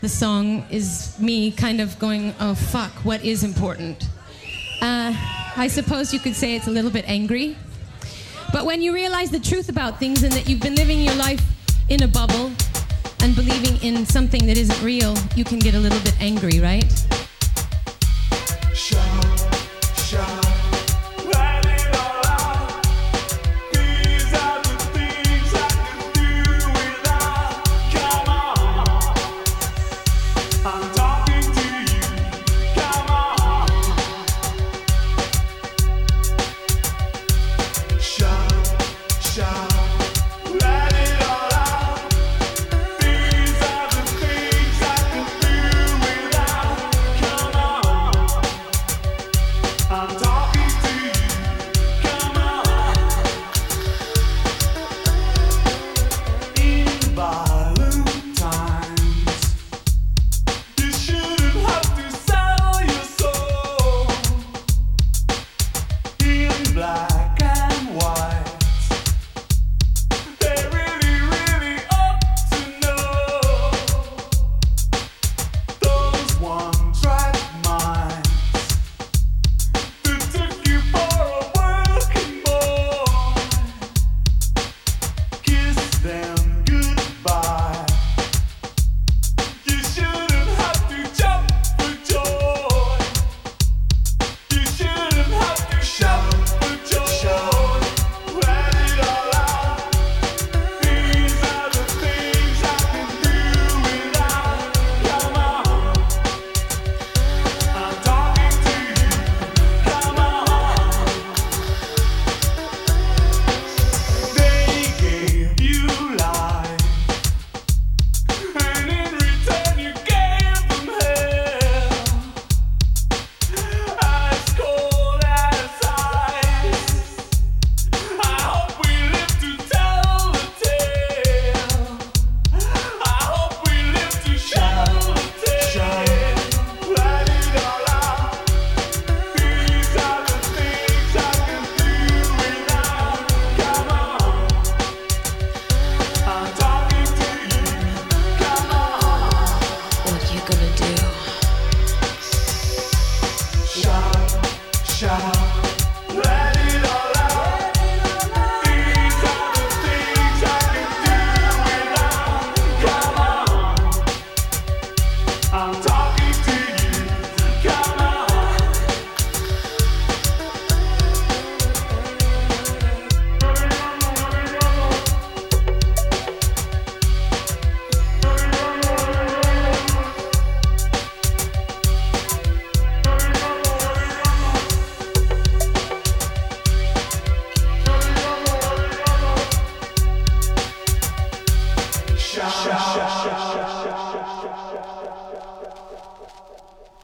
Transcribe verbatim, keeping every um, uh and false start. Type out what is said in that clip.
The song is me kind of going, oh fuck, what is important? Uh, I suppose you could say it's a little bit angry. But when you realize the truth about things and that you've been living your life in a bubble and believing in something that isn't real, you can get a little bit angry, right? Shout, shout. Shout, shout, shout.